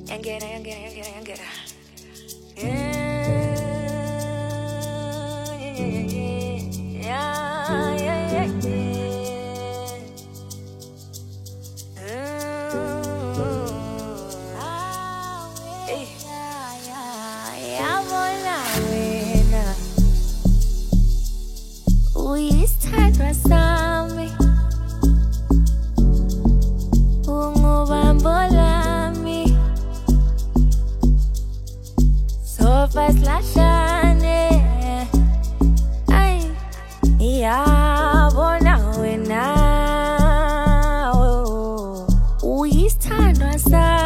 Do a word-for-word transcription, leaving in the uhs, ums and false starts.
Yangena, yangena, yangena, yangena. Yeah, yeah, yeah, yeah, yeah. Hey. Yabona wena uyisithandwa sami, ungubambo lami, sofa silahlane. Ay, yabona wena uyisithandwa sami.